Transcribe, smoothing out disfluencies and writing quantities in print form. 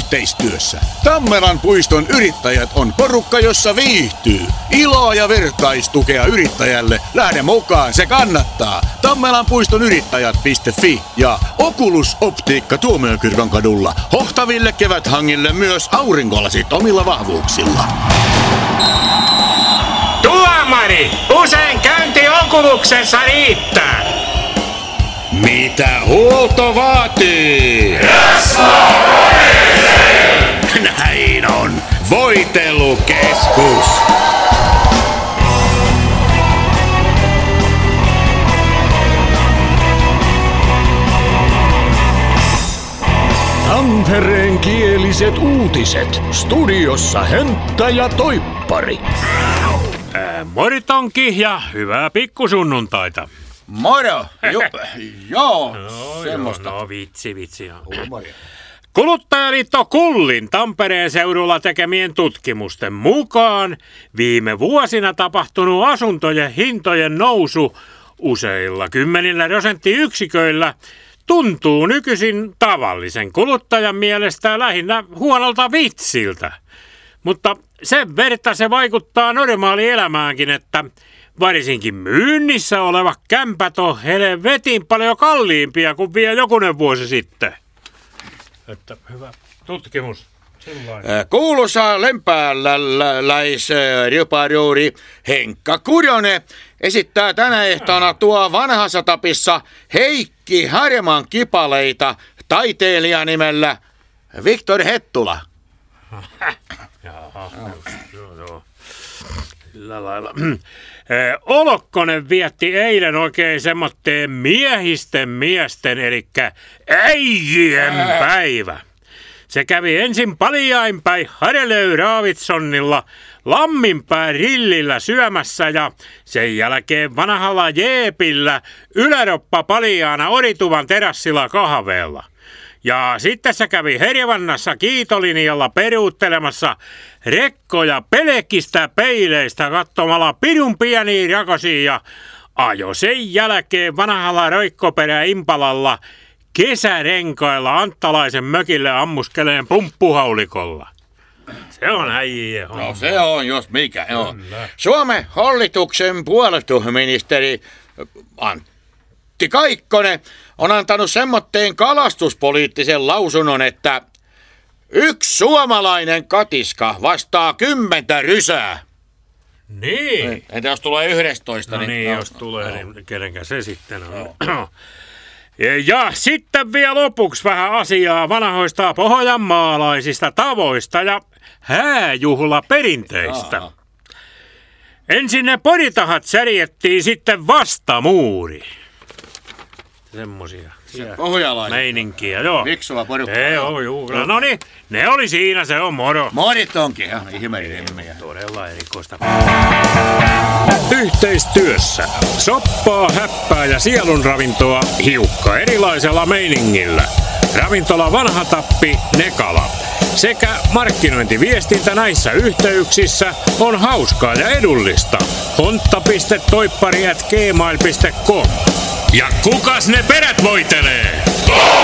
yhteistyössä. Tammelan puiston yrittäjät on porukka, jossa viihtyy. Iloa ja vertaistukea yrittäjälle. Lähde mukaan, se kannattaa. Tammelanpuiston-yrittäjät.fi ja Oculus Optiikka Tuomiokirkon kadulla. Hohtaville keväthangille myös aurinkolasit omilla vahvuuksilla. Tuomari! Usein käynti Oculuksessa riittää. Mitä huolto vaatii? Näin on. Voitelukeskus. Tampereen kieliset uutiset. Studiossa Hönttä ja Toippari. Moritonki ja hyvää pikkusunnuntaita. Moro! Joo, semmoista. No vitsi. Kuluttajaliitto Kullin Tampereen seudulla tekemien tutkimusten mukaan viime vuosina tapahtunut asuntojen hintojen nousu useilla 10% tuntuu nykyisin tavallisen kuluttajan mielestä lähinnä huonolta vitsiltä. Mutta sen verta se vaikuttaa normaalielämäänkin, että varsinkin myynnissä oleva kämpät on helvetin paljon kalliimpia kuin vielä jokunen vuosi sitten. Että hyvä tutkimus. Kuuluisa lempääläisryparuuri Henkka Kuronen esittää tänä ehtoona tuo vanhassa tapissa Heikki Harjaman kipaleita taiteilija nimellä Viktor Hettula. Jaha, joo. Sillä lailla. Olokkonen vietti eilen oikein semmoitteen miehisten miesten, elikkä äijien päivä. Se kävi ensin paljainpäin Harelöy Raavitsonnilla Lamminpään rillillä syömässä ja sen jälkeen vanhalla jeepillä Yläroppa paljaana Orituvan terassilla kahveella. Ja sitten se kävi Herjavannassa kiitolinjalla peruuttelemassa rekkoja pelkistä peileistä katsomalla pidun pieniä rakosia ja ajo sen jälkeen vanhalla roikkoperä Impalalla kesärenkailla Anttalaisen mökille ammuskeleen pumppuhaulikolla. Se on äijä homma. No se on, jos mikä. Joo. Suomen hallituksen puolustusministeri Antti Kaikkonen on antanut semmoitteen kalastuspoliittisen lausunnon, että 1 suomalainen katiska vastaa 10 rysää. Niin. Entä jos tulee 11? Niin, jos tulee, niin kenenkä se sitten on. Ja sitten vielä lopuksi vähän asiaa vanhoista pohjanmaalaisista tavoista ja hääjuhlaperinteistä. Ensin ne poritahat särjettiin sitten vastamuuri. Semmosia. Pohjalaisia. Meininkiä, joo. Fiksua porukkaa. Joo. No niin, ne oli siinä, se on moro. Morit onkin, ihmeellinen. Todella erikoista. Yhteistyössä soppaa, häppää ja sielunravintoa hiukka erilaisella meiningillä. Ravintola Vanha Tappi, Nekala. Sekä markkinointiviestintä näissä yhteyksissä on hauskaa ja edullista. hontta.toippari@gmail.com. Ja kukas ne perät voitelee?